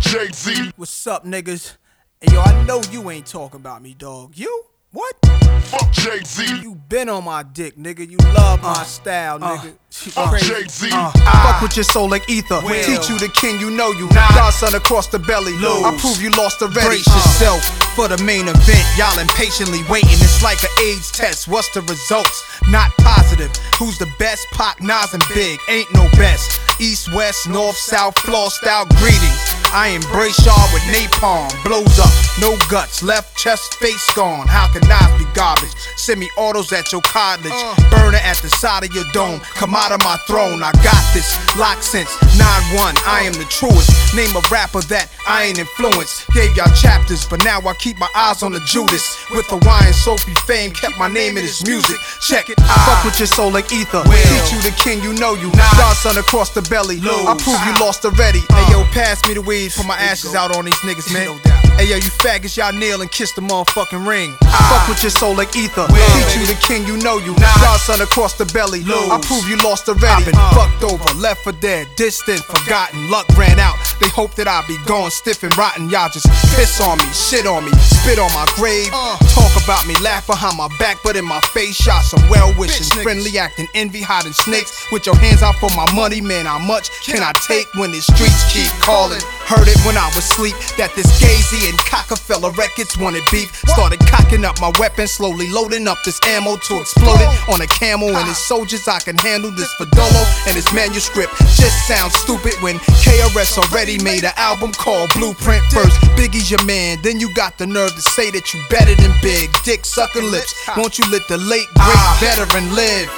Jay-Z. What's up, niggas? Hey, yo, I know you ain't talking about me, dog. You? What? Fuck Jay-Z. You been on my dick, nigga. You love my style, nigga. Fuck Jay-Z. Fuck with your soul like ether. Teach you the king, you know you. Godson across the belly. I prove you lost already. Brace yourself for the main event. Y'all impatiently waiting. It's like an AIDS test. What's the results? Not positive. Who's the best? Pac, Nas, and Big. Ain't no best. East, west, north, south, floor style greetings. I embrace y'all with napalm. Blows up, no guts, left chest, face gone. How can Nas be garbage? Semi-autos at your cottage. Burner at the side of your dome. Come out of my throne, I got this. Locked since 9-1, I am the truest. Name a rapper that I ain't influenced. Gave y'all chapters, but now I keep my eyes on the Judas. With Hawaiian Sophie fame, kept my name in his music. Check it, fuck with your soul like ether. Teach you the king, you know you. Godson across the belly. I prove you lost already. Hey yo, pass me the weed, put my ashes out on these niggas, man. Hey yo, you faggots, y'all kneel and kiss the motherfucking ring. Fuck with your soul like ether. Teach you the king, you know you. Godson across the belly. I prove you lost already. Been fucked over, left for dead, distant, forgotten. Luck ran out. They hope that I be gone, stiff and rotten. Y'all just piss on me, shit on me, spit on my grave. Talk about me, laugh behind my back, but in my face, shot some well wishing, friendly acting, envy, hiding snakes. With your hands out for my money, man. How much can I take when the streets keep calling? Heard it when I was asleep that this Gazy and Cockefeller Records wanted beef. Started cocking up my weapon, slowly loading up this ammo to explode it on a camel and his soldiers. I can handle this Fadolo and his manuscript. Just sounds stupid when KRS already made an album called Blueprint. First, Biggie's your man, then you got the nerve to say that you better than Big. Dick sucking lips, won't you let the late great veteran live?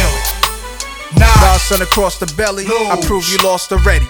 Godson across the belly, I prove you lost already.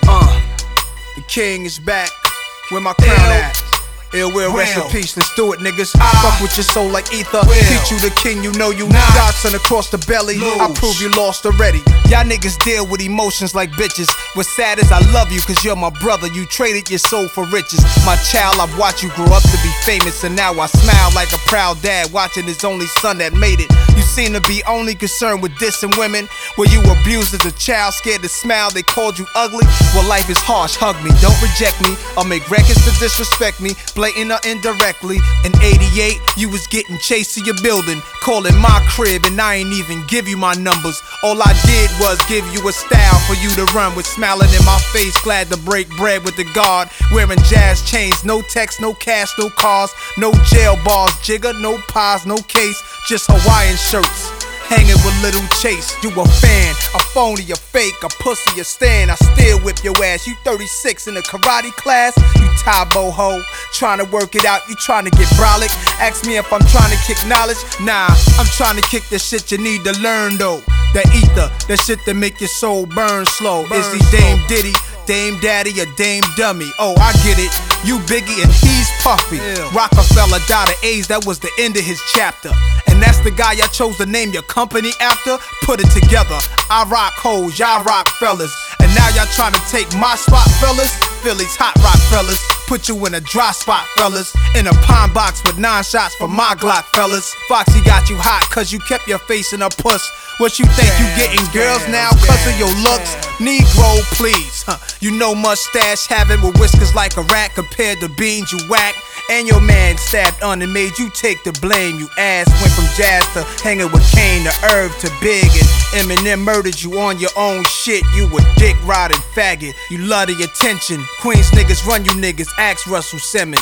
The king is back, where my crown at? Ill will, rest in peace, let's do it, niggas. Fuck with your soul like ether. Teach you the king, you know you. Godson across the belly, I prove you lost already. Y'all niggas deal with emotions like bitches. What's sad is I love you, cause you're my brother. You traded your soul for riches. My child, I've watched you grow up to be famous, and now I smile like a proud dad watching his only son that made it. You seem to be only concerned with dissing women. Were you abused as a child, scared to smile, they called you ugly? Well, life is harsh, hug me, don't reject me. I'll make records to disrespect me, blatant or indirectly. In 88, you was getting chased to your building, calling my crib, and I ain't even give you my numbers. All I did was give you a style for you to run with, smiling in my face, glad to break bread with the guard. Wearing jazz chains, no text, no cash, no cars, no jail bars, jigger, no pies, no case, just Hawaiian shirts. Hanging with Little Chase, you a fan, a phony, a fake, a pussy, a stand. I still whip your ass, you 36 in a karate class. You Tybo ho, trying to work it out, you trying to get brolic. Ask me if I'm trying to kick knowledge, nah, I'm trying to kick the shit you need to learn though. That ether, that shit that make your soul burn slow. Is he Dame Diddy, Dame Daddy, or Dame Dummy? Oh, I get it, you Biggie and he's Puffy. Rockefeller died of AIDS, that was the end of his chapter. And that's the guy y'all chose to name your company after? Put it together, I rock hoes, y'all rock fellas. And now y'all trying to take my spot, fellas? Philly's hot rock fellas, put you in a dry spot, fellas. In a pine box with 9 shots for my Glock, fellas. Foxy got you hot cause you kept your face in a puss. What you think you getting girls now cause of your looks? Negro, please, you know mustache having with whiskers like a rat compared to beans you whack. And your man stabbed on and made you take the blame. You ass went from jazz to hanging with Kane to Irv to Big, and Eminem murdered you on your own shit. You a dick riding faggot, you love the attention. Queens niggas run you niggas, ask Russell Simmons.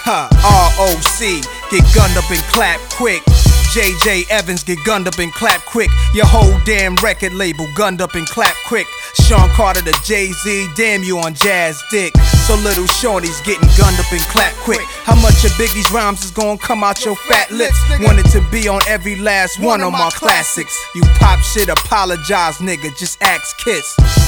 ROC, get gunned up and clap quick. JJ Evans, get gunned up and clap quick. Your whole damn record label gunned up and clap quick. Sean Carter to Jay-Z, damn you on jazz dick. So little Shorty's getting gunned up and clap quick. How much of Biggie's rhymes is gonna come out your fat lips? Wanted to be on every last one of my classics. You pop shit, apologize nigga, just ask Kiss.